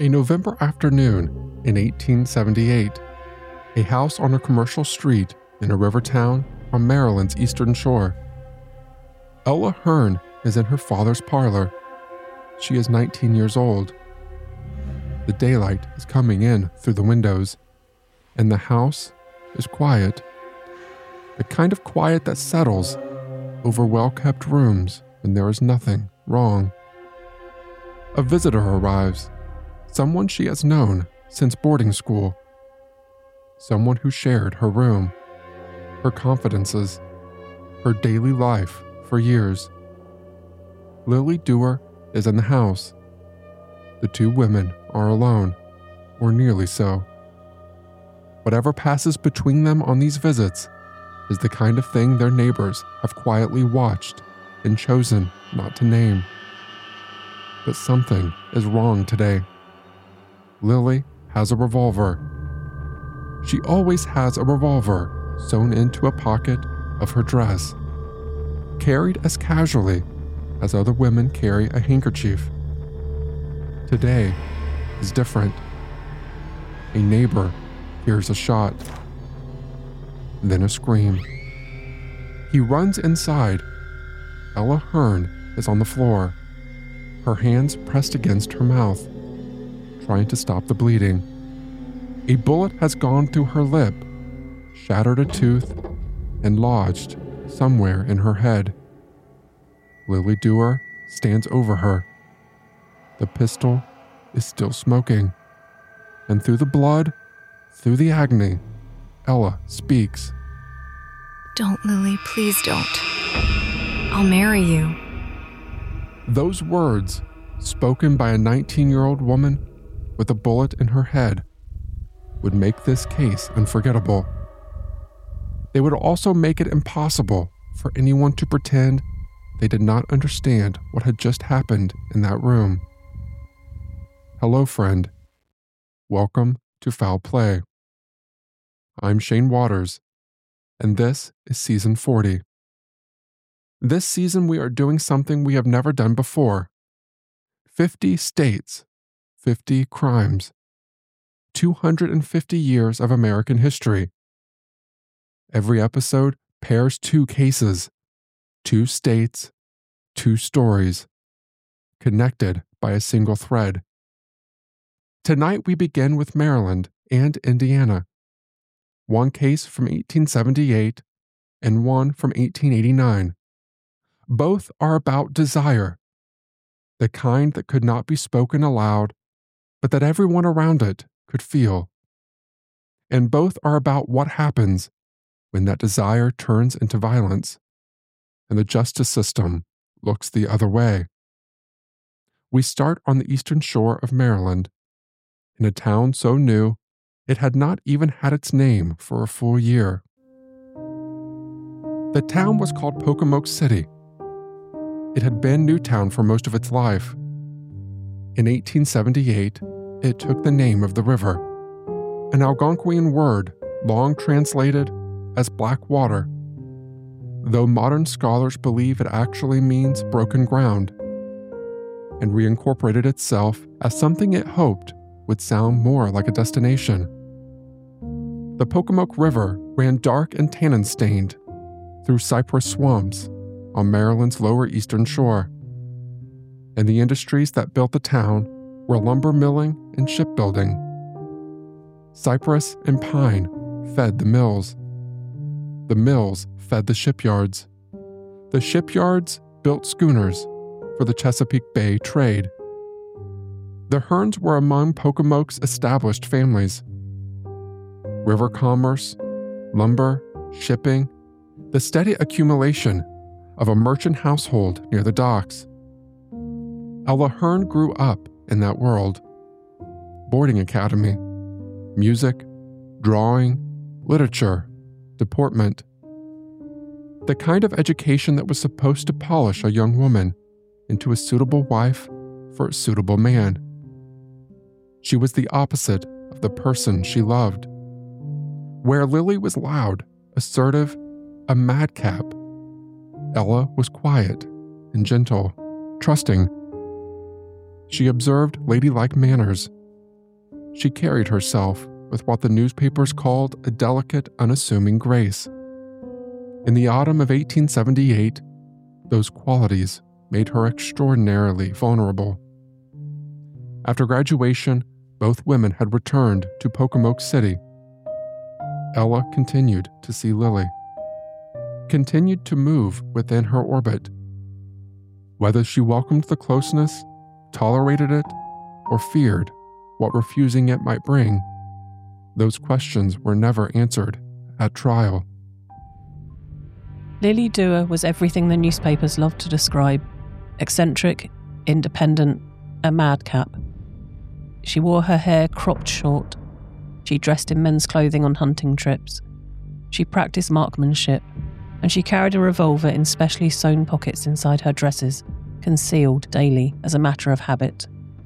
A November afternoon in 1878, a house on a commercial street in a river town on Maryland's eastern shore. Ella Hearn is in her father's parlor. She is 19 years old. The daylight is coming in through the windows, and the house is quiet. The kind of quiet that settles over well-kept rooms when there is nothing wrong. A visitor arrives, someone she has known since boarding school. Someone who shared her room, her confidences, her daily life for years. Lily Dewar is in the house. The two women are alone, or nearly so. Whatever passes between them on these visits is the kind of thing their neighbors have quietly watched and chosen not to name. But something is wrong today. Lily has a revolver. She always has a revolver sewn into a pocket of her dress, carried as casually as other women carry a handkerchief. Today is different. A neighbor hears a shot, then a scream. He runs inside. Ella Hearn is on the floor, her hands pressed against her mouth, trying to stop the bleeding. A bullet has gone through her lip, shattered a tooth, and lodged somewhere in her head. Lily Dewar stands over her. The pistol is still smoking, and through the blood, through the agony, Ella speaks. "Don't, Lily, please don't. I'll marry you." Those words, spoken by a 19-year-old woman with a bullet in her head, would make this case unforgettable. They would also make it impossible for anyone to pretend they did not understand what had just happened in that room. Hello, friend. Welcome to Foul Play. I'm Shane Waters, and this is Season 40. This season we are doing something we have never done before. 50 states, 50 crimes, 250 years of American history. Every episode pairs 2 cases, 2 states, 2 stories, connected by a single thread. Tonight we begin with Maryland and Indiana. One case from 1878 and one from 1889. Both are about desire, the kind that could not be spoken aloud, but that everyone around it could feel. And both are about what happens when that desire turns into violence, and the justice system looks the other way. We start on the eastern shore of Maryland, in a town so new it had not even had its name for a full year. The town was called Pocomoke City. It had been Newtown for most of its life. In 1878, it took the name of the river, an Algonquian word long translated as black water, though modern scholars believe it actually means broken ground, and reincorporated itself as something it hoped would sound more like a destination. The Pocomoke River ran dark and tannin-stained through cypress swamps on Maryland's lower eastern shore, and the industries that built the town were lumber milling and shipbuilding. Cypress and pine fed the mills. The mills fed the shipyards. The shipyards built schooners for the Chesapeake Bay trade. The Hearns were among Pocomoke's established families. River commerce, lumber, shipping, the steady accumulation of a merchant household near the docks. Ella Hearn grew up in that world. Boarding academy, music, drawing, literature, deportment. The kind of education that was supposed to polish a young woman into a suitable wife for a suitable man. She was the opposite of the person she loved. Where Lily was loud, assertive, a madcap, Ella was quiet and gentle, trusting. She observed ladylike manners she carried herself with what the newspapers called a delicate, unassuming grace. In the autumn of 1878, those qualities made her extraordinarily vulnerable. After graduation, both women had returned to Pocomoke City. Ella continued to see Lily, continued to move within her orbit. Whether she welcomed the closeness, tolerated it, or feared what refusing it might bring, those questions were never answered at trial. Lily Dewar was everything the newspapers loved to describe: eccentric, independent, a madcap. She wore her hair cropped short. She dressed in men's clothing on hunting trips. She practiced marksmanship, and she carried a revolver in specially sewn pockets inside her dresses, concealed daily as a matter of habit.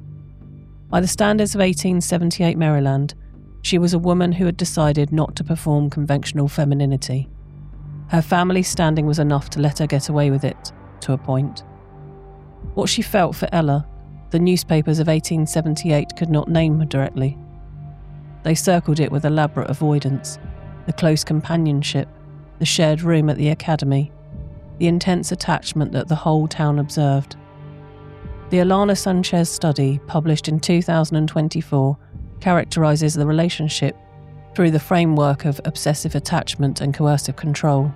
By the standards of 1878 Maryland, she was a woman who had decided not to perform conventional femininity. Her family's standing was enough to let her get away with it, to a point. What she felt for Ella, the newspapers of 1878 could not name her directly. They circled it with elaborate avoidance: the close companionship, the shared room at the academy, the intense attachment that the whole town observed. The Alana Sanchez study, published in 2024, characterises the relationship through the framework of obsessive attachment and coercive control.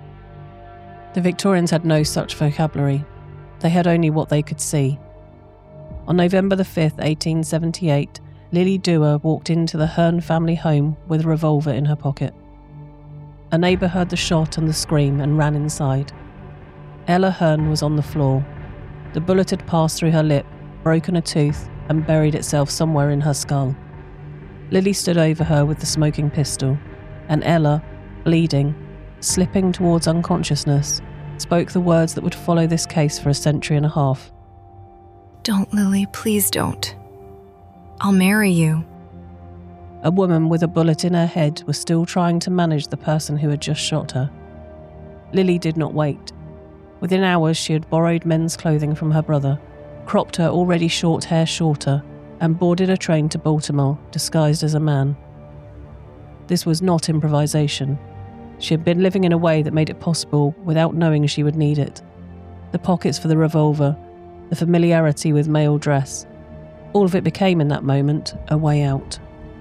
The Victorians had no such vocabulary. They had only what they could see. On November the 5th, 1878, Lily Dewar walked into the Hearn family home with a revolver in her pocket. A neighbour heard the shot and the scream and ran inside. Ella Hearn was on the floor. The bullet had passed through her lip, broken a tooth, and buried itself somewhere in her skull. Lily stood over her with the smoking pistol, and Ella, bleeding, slipping towards unconsciousness, spoke the words that would follow this case for a century and a half. Don't, Lily, please don't. I'll marry you. A woman with a bullet in her head was still trying to manage the person who had just shot her. Lily did not wait. Within hours, she had borrowed men's clothing from her brother, cropped her already short hair shorter, and boarded a train to Baltimore, disguised as a man. This was not improvisation. She had been living in a way that made it possible without knowing she would need it. The pockets for the revolver, the familiarity with male dress, all of it became in that moment a way out.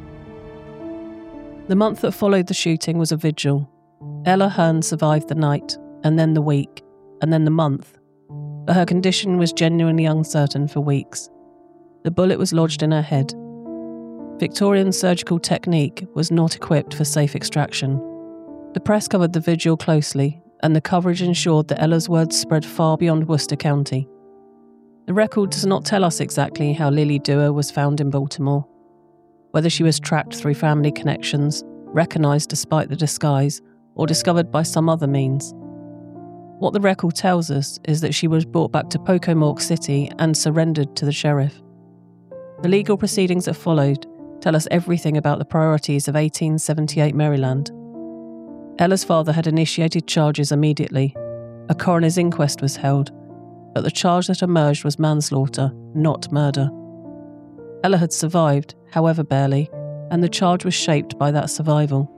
The month that followed the shooting was a vigil. Ella Hearn survived the night, and then the week, and then the month, but her condition was genuinely uncertain for weeks. The bullet was lodged in her head. Victorian surgical technique was not equipped for safe extraction. The press covered the vigil closely, and the coverage ensured that Ella's words spread far beyond Worcester County. The record does not tell us exactly how Lily Dewar was found in Baltimore, whether she was tracked through family connections, recognised despite the disguise, or discovered by some other means. What the record tells us is that she was brought back to Pocomoke City and surrendered to the sheriff. The legal proceedings that followed tell us everything about the priorities of 1878 Maryland. Ella's father had initiated charges immediately. A coroner's inquest was held, but the charge that emerged was manslaughter, not murder. Ella had survived, however barely, and the charge was shaped by that survival.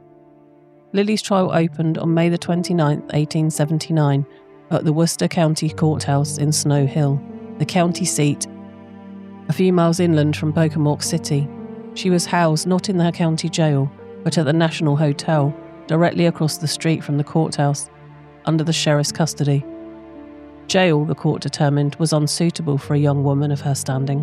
Lily's trial opened on May the 29th, 1879, at the Worcester County Courthouse in Snow Hill, the county seat, a few miles inland from Pocomoke City. She was housed not in her county jail, but at the National Hotel, directly across the street from the courthouse, under the sheriff's custody. Jail, the court determined, was unsuitable for a young woman of her standing.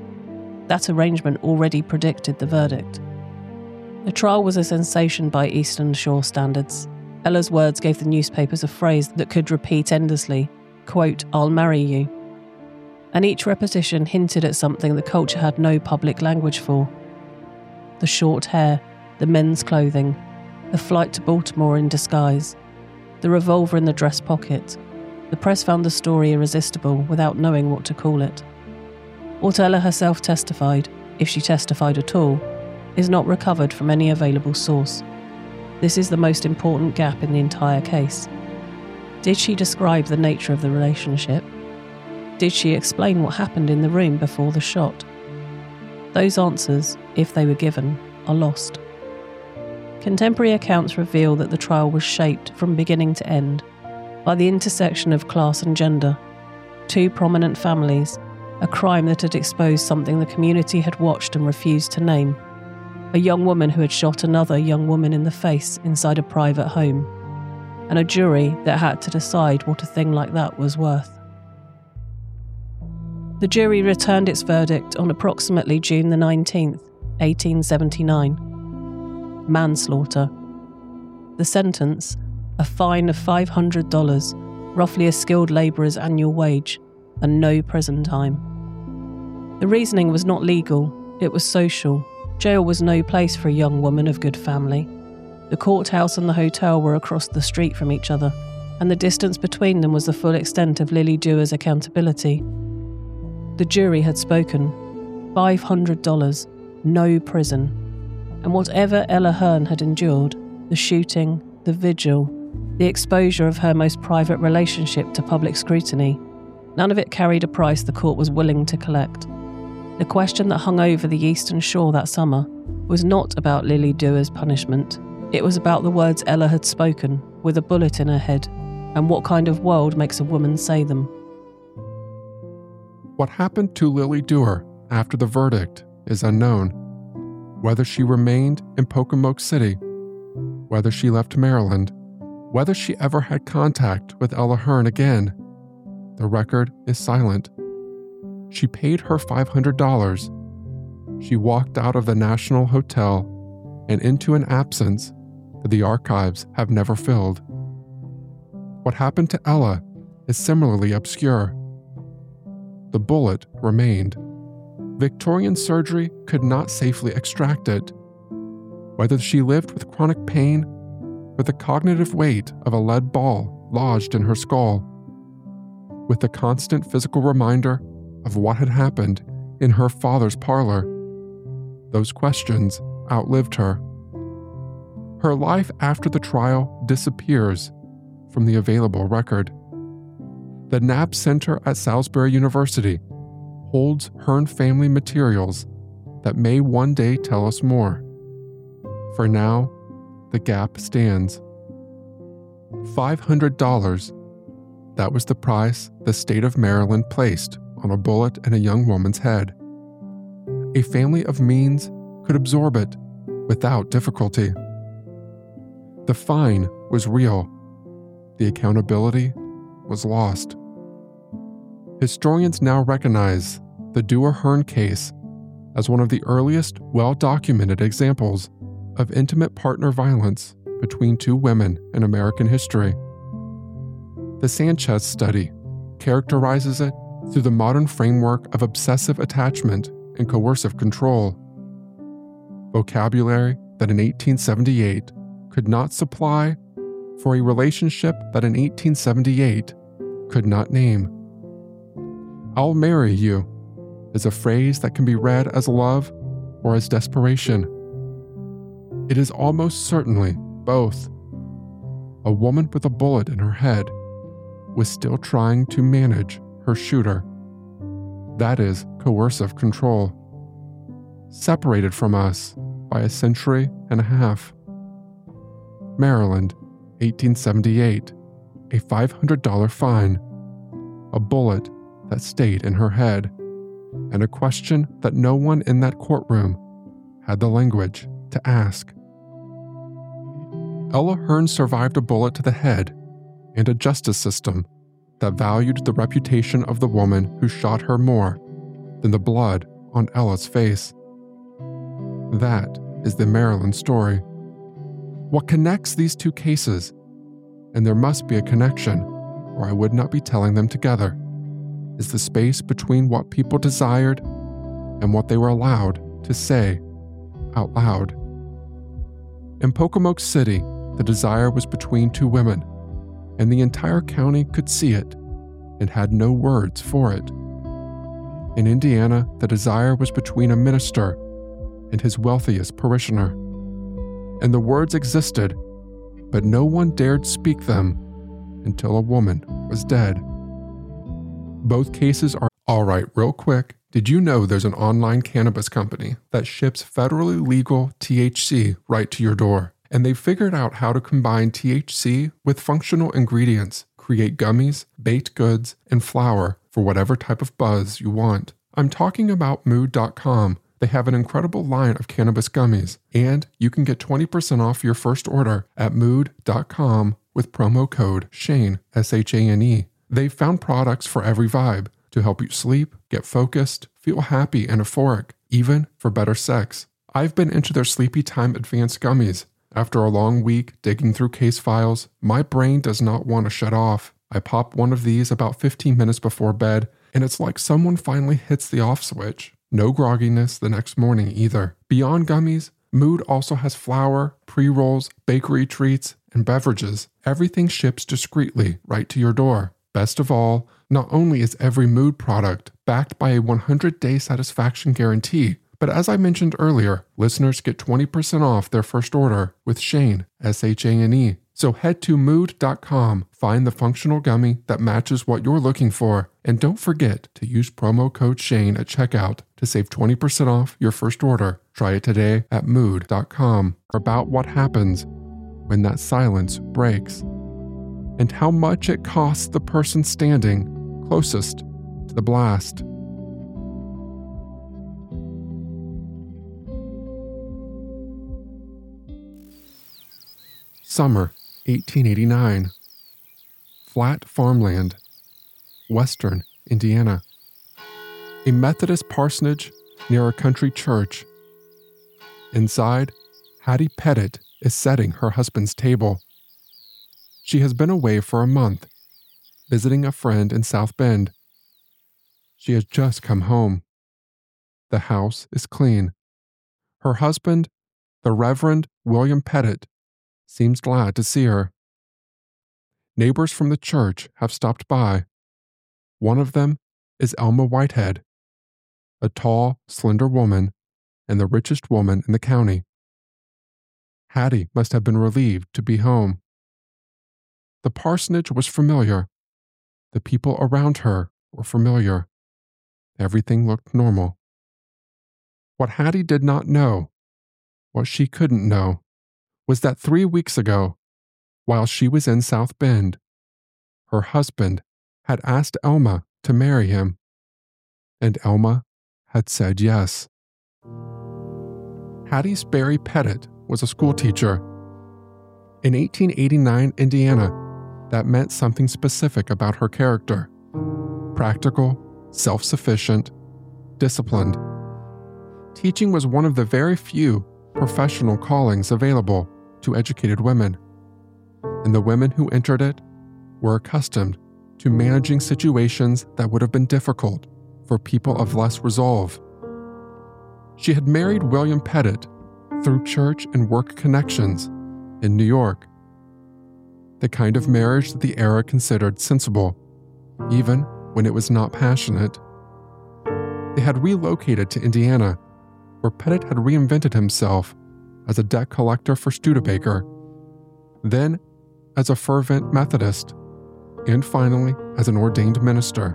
That arrangement already predicted the verdict. The trial was a sensation by Eastern Shore standards. Ella's words gave the newspapers a phrase that could repeat endlessly, quote, "I'll marry you." And each repetition hinted at something the culture had no public language for. The short hair, the men's clothing, the flight to Baltimore in disguise, the revolver in the dress pocket. The press found the story irresistible without knowing what to call it. What Ella herself testified, if she testified at all, is not recovered from any available source. This is the most important gap in the entire case. Did she describe the nature of the relationship? Did she explain what happened in the room before the shot? Those answers, if they were given, are lost. Contemporary accounts reveal that the trial was shaped from beginning to end by the intersection of class and gender, two prominent families, a crime that had exposed something the community had watched and refused to name, a young woman who had shot another young woman in the face inside a private home, and a jury that had to decide what a thing like that was worth. The jury returned its verdict on approximately June the 19th, 1879. Manslaughter. The sentence, a fine of $500, roughly a skilled labourer's annual wage, and no prison time. The reasoning was not legal, it was social. Jail was no place for a young woman of good family. The courthouse and the hotel were across the street from each other, and the distance between them was the full extent of Lily Dewar's accountability. The jury had spoken. $500, no prison. And whatever Ella Hearn had endured, the shooting, the vigil, the exposure of her most private relationship to public scrutiny, none of it carried a price the court was willing to collect. The question that hung over the Eastern Shore that summer was not about Lily Dewar's punishment. It was about the words Ella had spoken, with a bullet in her head, and what kind of world makes a woman say them. What happened to Lily Dewar after the verdict is unknown. Whether she remained in Pocomoke City, whether she left Maryland, whether she ever had contact with Ella Hearn again, the record is silent. She paid her $500. She walked out of the National Hotel and into an absence that the archives have never filled. What happened to Ella is similarly obscure. The bullet remained. Victorian surgery could not safely extract it. Whether she lived with chronic pain, with the cognitive weight of a lead ball lodged in her skull, with the constant physical reminder of what had happened in her father's parlor, those questions outlived her. Her life after the trial disappears from the available record. The Knapp Center at Salisbury University holds Hearn family materials that may one day tell us more. For now, the gap stands. $500. That was the price the state of Maryland placed on a bullet in a young woman's head. A family of means could absorb it without difficulty. The fine was real. The accountability was lost. Historians now recognize the Dewar-Hearn case as one of the earliest well-documented examples of intimate partner violence between two women in American history. The Sanchez study characterizes it through the modern framework of obsessive attachment and coercive control. Vocabulary that in 1878 could not supply for a relationship that in 1878 could not name. "I'll marry you" is a phrase that can be read as love or as desperation. It is almost certainly both. A woman with a bullet in her head was still trying to manage her shooter. That is coercive control. Separated from us by a century and a half. Maryland, 1878, a $500 fine, a bullet that stayed in her head, and a question that no one in that courtroom had the language to ask. Ella Hearn survived a bullet to the head and a justice system that valued the reputation of the woman who shot her more than the blood on Ella's face. That is the Maryland story. What connects these two cases, and there must be a connection, or I would not be telling them together, is the space between what people desired and what they were allowed to say out loud. In Pocomoke City, the desire was between two women, and the entire county could see it and had no words for it. In Indiana, the desire was between a minister and his wealthiest parishioner, and the words existed, but no one dared speak them until a woman was dead. Both cases are All right, real quick, did you know there's an online cannabis company that ships federally legal THC right to your door? And they've figured out how to combine THC with functional ingredients, create gummies, baked goods, and flour for whatever type of buzz you want. I'm talking about Mood.com. They have an incredible line of cannabis gummies, and you can get 20% off your first order at Mood.com with promo code SHANE, SHANE. They've found products for every vibe to help you sleep, get focused, feel happy and euphoric, even for better sex. I've been into their Sleepy Time Advanced gummies. After a long week digging through case files, my brain does not want to shut off. I pop one of these about 15 minutes before bed, and it's like someone finally hits the off switch. No grogginess the next morning either. Beyond gummies, Mood also has flour, pre-rolls, bakery treats, and beverages. Everything ships discreetly right to your door. Best of all, not only is every Mood product backed by a 100-day satisfaction guarantee, but as I mentioned earlier, listeners get 20% off their first order with Shane, SHANE. So head to Mood.com, find the functional gummy that matches what you're looking for, and don't forget to use promo code Shane at checkout to save 20% off your first order. Try it today at Mood.com. About what happens when that silence breaks, and how much it costs the person standing closest to the blast. Summer 1889. Flat farmland, western Indiana. A Methodist parsonage near a country church. Inside, Hattie Pettit is setting her husband's table. She has been away for a month, visiting a friend in South Bend. She has just come home. The house is clean. Her husband, the Reverend William Pettit, seems glad to see her. Neighbors from the church have stopped by. One of them is Elma Whitehead, a tall, slender woman and the richest woman in the county. Hattie must have been relieved to be home. The parsonage was familiar. The people around her were familiar. Everything looked normal. What Hattie did not know, what she couldn't know, was that 3 weeks ago, while she was in South Bend, her husband had asked Elma to marry him, and Elma had said yes. Hattie Sperry Pettit was a schoolteacher. In 1889 Indiana, that meant something specific about her character: practical, self-sufficient, disciplined. Teaching was one of the very few professional callings available to educated women, and the women who entered it were accustomed to managing situations that would have been difficult for people of less resolve. She had married William Pettit through church and work connections in New York, the kind of marriage that the era considered sensible, even when it was not passionate. They had relocated to Indiana, where Pettit had reinvented himself as a debt collector for Studebaker, then as a fervent Methodist, and finally as an ordained minister.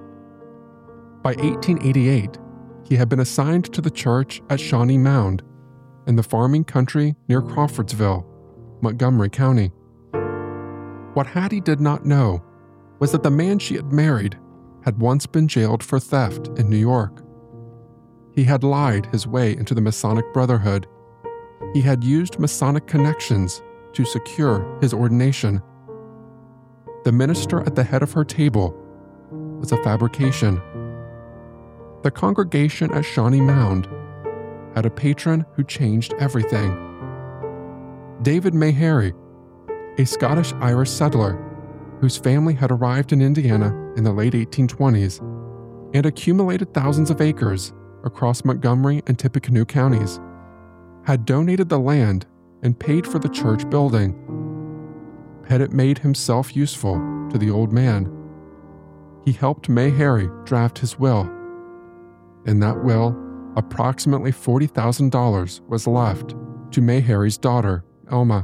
By 1888, he had been assigned to the church at Shawnee Mound in the farming country near Crawfordsville, Montgomery County. What Hattie did not know was that the man she had married had once been jailed for theft in New York. He had lied his way into the Masonic Brotherhood. He had used Masonic connections to secure his ordination. The minister at the head of her table was a fabrication. The congregation at Shawnee Mound had a patron who changed everything. David Meharry, a Scottish-Irish settler whose family had arrived in Indiana in the late 1820s and accumulated thousands of acres across Montgomery and Tippecanoe counties, had donated the land and paid for the church building. Pettit made himself useful to the old man. He helped Meharry draft his will. In that will, approximately $40,000 was left to Meharry's daughter, Elma.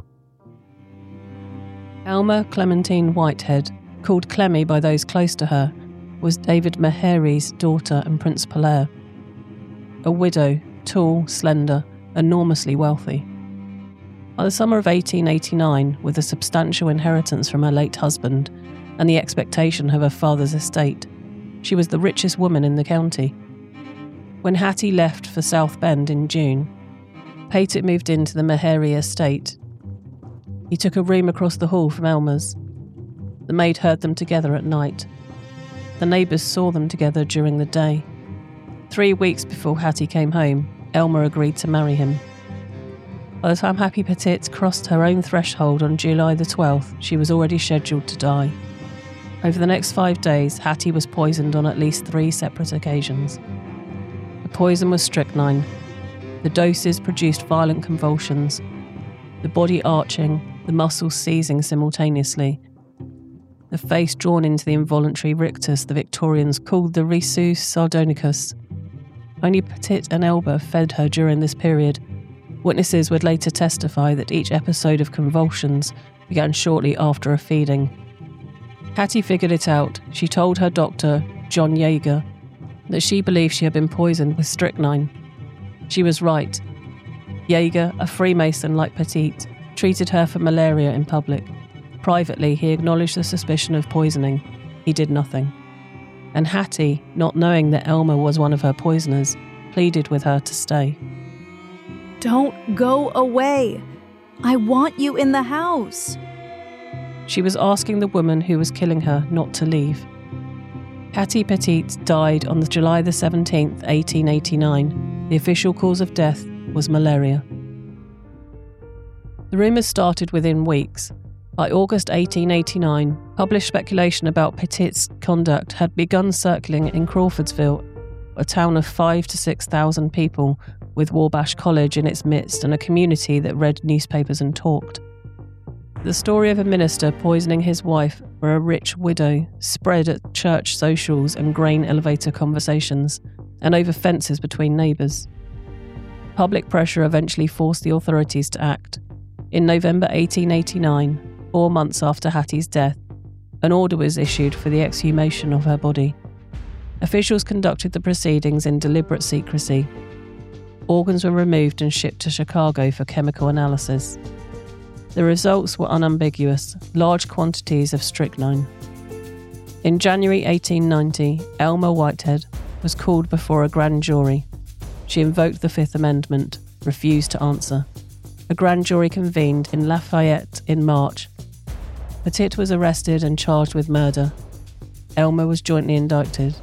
Elma Clementine Whitehead, called Clemmy by those close to her, was David Meharry's daughter and principal heir. A widow, tall, slender, enormously wealthy. By the summer of 1889, with a substantial inheritance from her late husband and the expectation of her father's estate, she was the richest woman in the county. When Hattie left for South Bend in June, Pettit moved into the Meharry estate. He took a room across the hall from Elmer's. The maid heard them together at night. The neighbours saw them together during the day. 3 weeks before Hattie came home, Elmer agreed to marry him. By the time Hattie Pettit crossed her own threshold on July the 12th, she was already scheduled to die. Over the next 5 days, Hattie was poisoned on at least 3 separate occasions. The poison was strychnine. The doses produced violent convulsions, the body arching, the muscles seizing simultaneously, the face drawn into the involuntary rictus the Victorians called the risus sardonicus. Only Pettit and Elmer fed her during this period. Witnesses would later testify that each episode of convulsions began shortly after a feeding. Hattie figured it out. She told her doctor, John Yeager, that she believed she had been poisoned with strychnine. She was right. Yeager, a Freemason like Pettit, treated her for malaria in public. Privately, he acknowledged the suspicion of poisoning. He did nothing. And Hattie, not knowing that Elmer was one of her poisoners, pleaded with her to stay. Don't go away. I want you in the house. She was asking the woman who was killing her not to leave. Hattie Pettit died on July the 17th, 1889. The official cause of death was malaria. The rumours started within weeks. By August 1889, published speculation about Pettit's conduct had begun circling in Crawfordsville, a town of 5,000 to 6,000 people, with Wabash College in its midst and a community that read newspapers and talked. The story of a minister poisoning his wife for a rich widow spread at church socials and grain elevator conversations, and over fences between neighbours. Public pressure eventually forced the authorities to act. In November 1889, 4 months after Hattie's death, an order was issued for the exhumation of her body. Officials conducted the proceedings in deliberate secrecy. Organs were removed and shipped to Chicago for chemical analysis. The results were unambiguous: large quantities of strychnine. In January 1890, Elmer Whitehead was called before a grand jury. She invoked the Fifth Amendment, refused to answer. A grand jury convened in Lafayette in March. Pettit was arrested and charged with murder. Elmer was jointly indicted.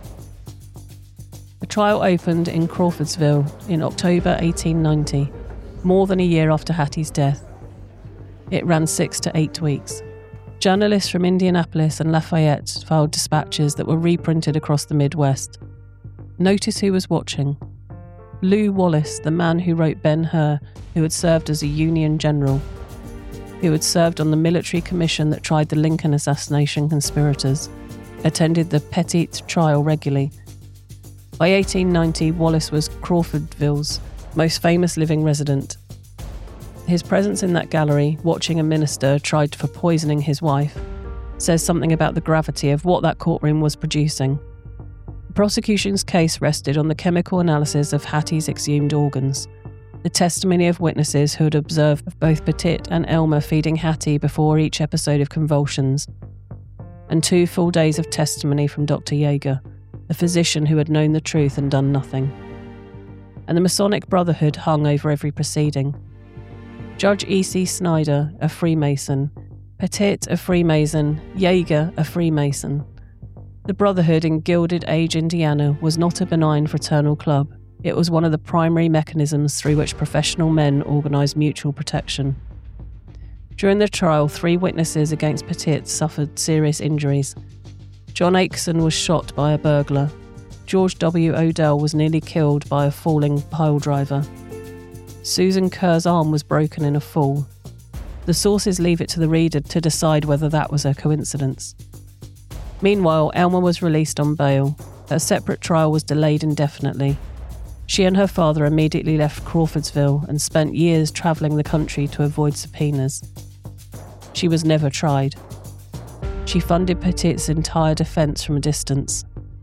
The trial opened in Crawfordsville in October 1890, more than a year after Hattie's death. It ran 6 to 8 weeks. Journalists from Indianapolis and Lafayette filed dispatches that were reprinted across the Midwest. Notice who was watching. Lew Wallace, the man who wrote Ben-Hur, who had served as a Union general, who had served on the military commission that tried the Lincoln assassination conspirators, attended the Pettit trial regularly. By 1890, Wallace was Crawfordville's most famous living resident. His presence in that gallery, watching a minister tried for poisoning his wife, says something about the gravity of what that courtroom was producing. The prosecution's case rested on the chemical analysis of Hattie's exhumed organs, the testimony of witnesses who had observed both Pettit and Elmer feeding Hattie before each episode of convulsions, and 2 full days of testimony from Dr. Yeager, a physician who had known the truth and done nothing. And the Masonic Brotherhood hung over every proceeding. Judge E.C. Snyder, a Freemason, Pettit, a Freemason, Yeager, a Freemason. The Brotherhood in Gilded Age, Indiana, was not a benign fraternal club. It was one of the primary mechanisms through which professional men organised mutual protection. During the trial, 3 witnesses against Pettit suffered serious injuries. John Akeson was shot by a burglar. George W. Odell was nearly killed by a falling pile driver. Susan Kerr's arm was broken in a fall. The sources leave it to the reader to decide whether that was a coincidence. Meanwhile, Elmer was released on bail. Her separate trial was delayed indefinitely. She and her father immediately left Crawfordsville and spent years travelling the country to avoid subpoenas. She was never tried. She funded Pettit's entire defence from a distance.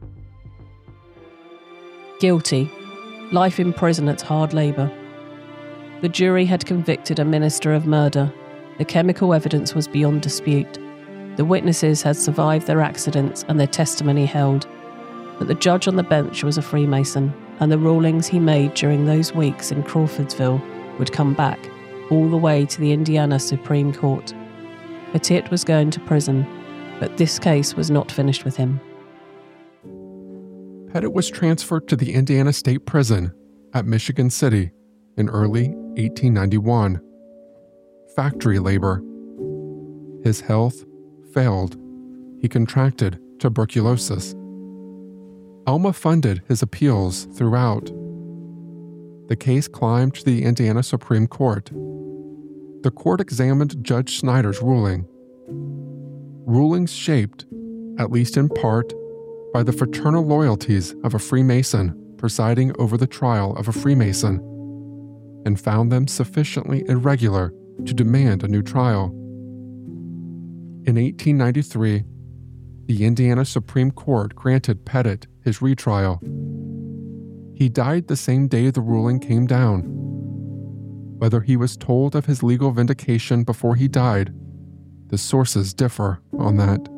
Guilty. Life in prison at hard labour. The jury had convicted a minister of murder. The chemical evidence was beyond dispute. The witnesses had survived their accidents and their testimony held. But the judge on the bench was a Freemason, and the rulings he made during those weeks in Crawfordsville would come back all the way to the Indiana Supreme Court. Petit was going to prison, but this case was not finished with him. Petit was transferred to the Indiana State Prison at Michigan City in early 1891. Factory labor. His health failed. He contracted tuberculosis. Alma funded his appeals throughout. The case climbed to the Indiana Supreme Court. The court examined Judge Snyder's ruling. Rulings shaped, at least in part, by the fraternal loyalties of a Freemason presiding over the trial of a Freemason, and found them sufficiently irregular to demand a new trial. In 1893, the Indiana Supreme Court granted Petit his retrial. He died the same day the ruling came down. Whether he was told of his legal vindication before he died, the sources differ on that.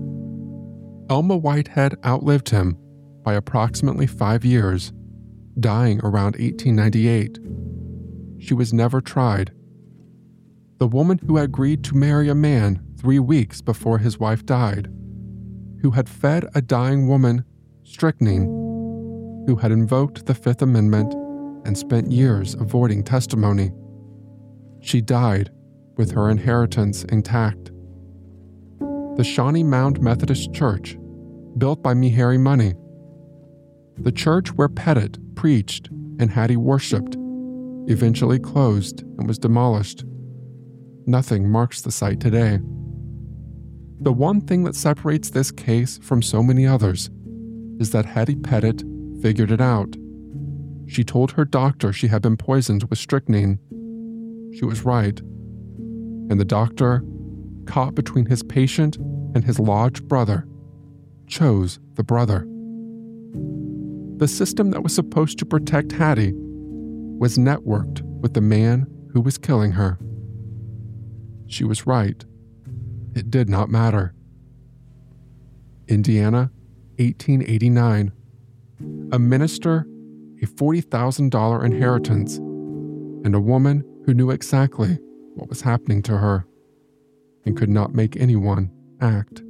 Alma Whitehead outlived him by approximately 5 years, dying around 1898. She was never tried. The woman who had agreed to marry a man 3 weeks before his wife died, who had fed a dying woman strychnine, who had invoked the Fifth Amendment and spent years avoiding testimony. She died with her inheritance intact. The Shawnee Mound Methodist Church, built by Meharry Money. The church where Petit preached and Hattie worshipped, eventually closed and was demolished. Nothing marks the site today. The one thing that separates this case from so many others is that Hattie Petit figured it out. She told her doctor she had been poisoned with strychnine. She was right. And the doctor, caught between his patient and his lodge brother, chose the brother. The system that was supposed to protect Hattie was networked with the man who was killing her. She was right. It did not matter. Indiana, 1889. A minister, a $40,000 inheritance, and a woman who knew exactly what was happening to her and could not make anyone act.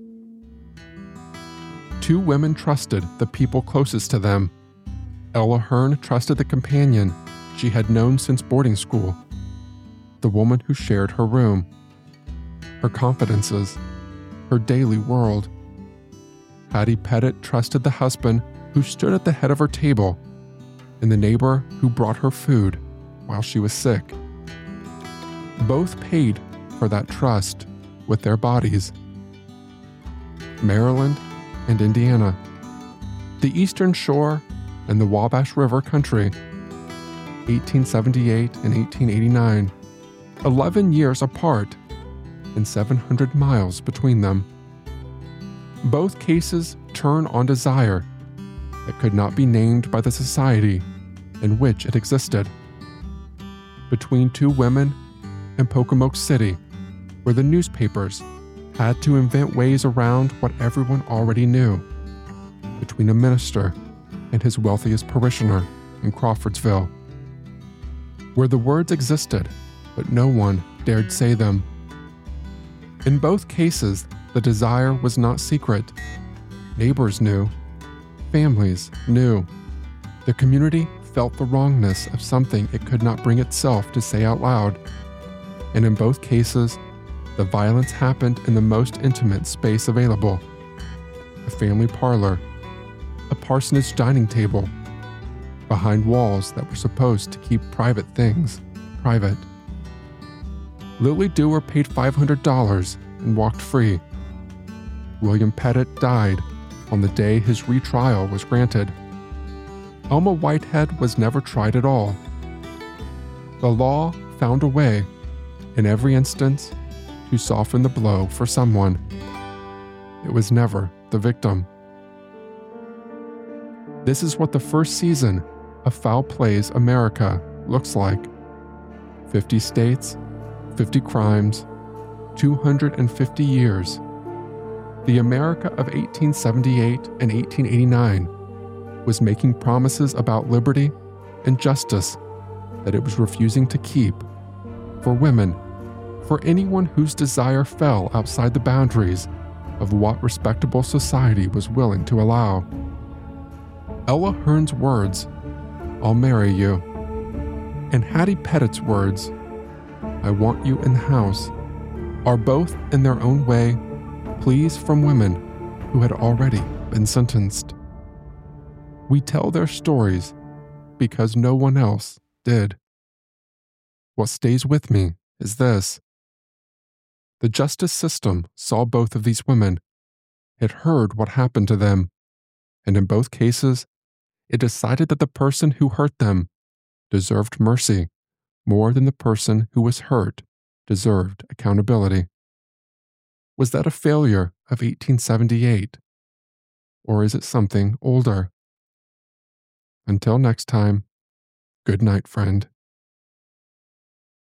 2 women trusted the people closest to them. Ella Hearn trusted the companion she had known since boarding school, the woman who shared her room, her confidences, her daily world. Hattie Petit trusted the husband who stood at the head of her table and the neighbor who brought her food while she was sick. Both paid for that trust with their bodies. Maryland and Indiana, the Eastern Shore and the Wabash River Country, 1878 and 1889, 11 years apart and 700 miles between them. Both cases turn on desire that could not be named by the society in which it existed. Between 2 women in Pocomoke City, where the newspapers had to invent ways around what everyone already knew. Between a minister and his wealthiest parishioner in Crawfordsville, where the words existed, but no one dared say them. In both cases, the desire was not secret. Neighbors knew. Families knew. The community felt the wrongness of something it could not bring itself to say out loud. And in both cases, the violence happened in the most intimate space available. A family parlor, a parsonage dining table, behind walls that were supposed to keep private things private. Lily Dewar paid $500 and walked free. William Petit died on the day his retrial was granted. Alma Whitehead was never tried at all. The law found a way, in every instance, to soften the blow for someone. It was never the victim. This is what the first season of Foul Play's America looks like. 50 states, 50 crimes, 250 years. The America of 1878 and 1889 was making promises about liberty and justice that it was refusing to keep for women, for anyone whose desire fell outside the boundaries of what respectable society was willing to allow. Ella Hearn's words, "I'll marry you," and Hattie Pettit's words, "I want you in the house," are both, in their own way, pleas from women who had already been sentenced. We tell their stories because no one else did. What stays with me is this. The justice system saw both of these women. It heard what happened to them, and in both cases, it decided that the person who hurt them deserved mercy more than the person who was hurt deserved accountability. Was that a failure of 1878? Or is it something older? Until next time, good night, friend.